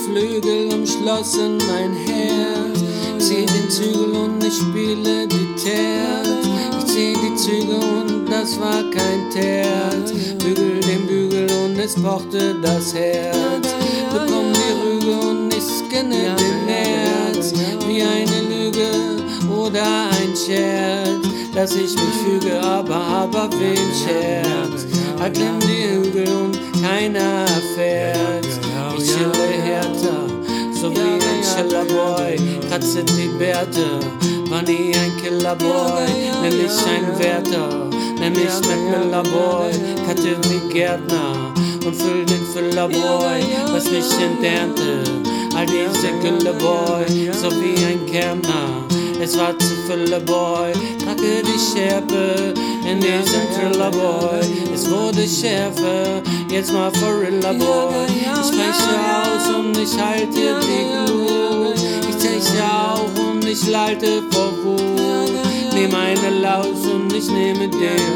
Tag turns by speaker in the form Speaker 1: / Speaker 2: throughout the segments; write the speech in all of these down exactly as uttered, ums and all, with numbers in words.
Speaker 1: Flügel umschlossen mein Herz. Zieh den Zügel und ich spiele die Terz. Ich zieh die Züge und das war kein Terz. Bügel den Bügel und es pochte das Herz. Bekomm die Rüge und ich scanne den Herz. Wie eine Lüge oder ein Scherz, dass ich mich füge, aber, aber wen Scherz. Erklimm die Hügel und keiner erfährt's. Ich chille härter, so wie ein Chillerboy. Kratze die Bärte, war nie ein Killerboy. Nenn mich ein Wärter, nenn mich Macmillerboy. Cutte wie Gärtner und füll den Füllerboy, was mich enternte. All diese Gülleboy, so wie ein Kärntner. Es war zu Füllerboy, trage die Schärpe in diesem Thrillerboy. Es wurde schärfer, jetzt mal Forillaboy. Ich spreche aus und ich halte die Glut. Ich zeche auf und ich lalte vor Wut. Nehm eine Laus und ich nehme den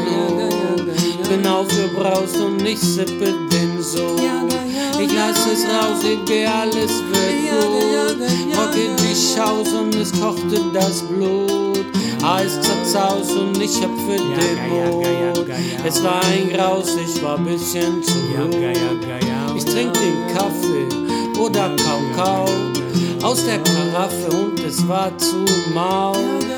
Speaker 1: Hut. Bin aufgebraust und ich sippe den Sud. Ich lass es raus, egal, alles wird gut. Rocke die Schaus und es kochte das Blut. Eis zerzaus und ich hüpfe den Mut. Es war ein Graus, ich war bisschen zu gut. Ich trink den Kaffee oder Kakao aus der Karaffe und es war zu mau.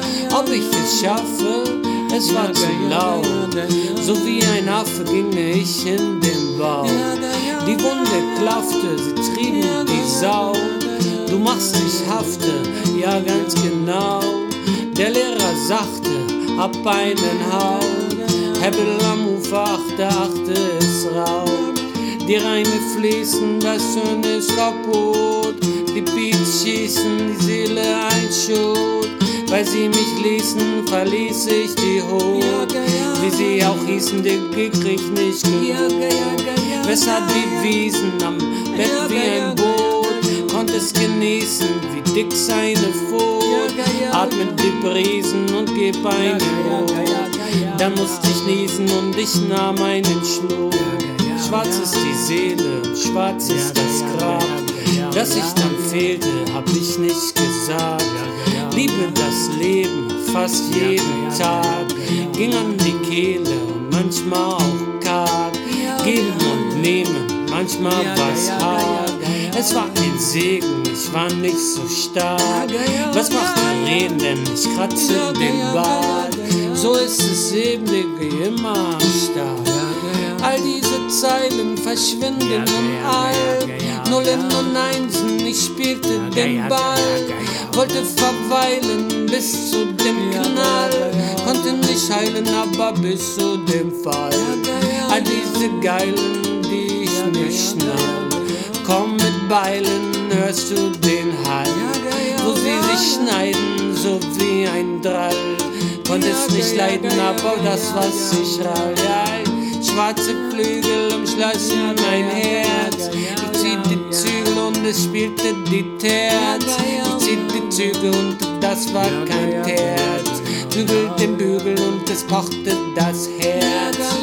Speaker 1: Ob ich es schaffe, es war zu laut. So wie ein Affe ging ich in den Bauch. Die Wunde klaffte, sie trieben die Sau. Du machst dich hafte, ja ganz genau. Der Lehrer sagte, hab einen Hau. Hebbel am Ufer, achte, achte, es raubt. Die Reime fließen, das Hirn ist kaputt. Die Beats schießen, die Seele ein Schutt. Weil sie mich ließen, verließ ich die Hut. Wie sie auch hießen, den krieg ich nicht genug. Weshalb die Wiesen am Bett wie ein Boot. Konnt es genießen, wie dick seine Foot. Atme die Brisen und geb einen Ruck. Dann musste ich niesen und ich nahm einen Schluck. Schwarz ist die Seele, schwarz ist das Grab. Dass ich dann fehlte, hab ich nicht gesagt. Liebe das Leben fast jeden Tag. Ging an die Kehle und manchmal auch karg. Geben und nehmen, manchmal war's hart. Es war ein Segen, ich war nicht so stark. Was macht mir reden, denn ich kratze den Bart. So ist es eben, Digga, immer am Start. All diese Zeilen verschwinden im All. Nullen und Einsen, ich spielte den Ball. Wollte verweilen bis zu dem Knall. Konnte nicht heilen, aber bis zu dem Fall. All diese Geilen, die ich nicht schnall. Komm mit Beilen, hörst du den Hall. Wo sie sich schneiden, so wie ein Drall. Konnte es nicht leiden, aber das, was ich rall. Ja, schwarze Flügel umschlossen mein Herz. Ich zieh die Zügel und es spielte die Terz. Ich zieh die Zügel und das war kein Terz. Bügel den Bügel und es pochte das Herz.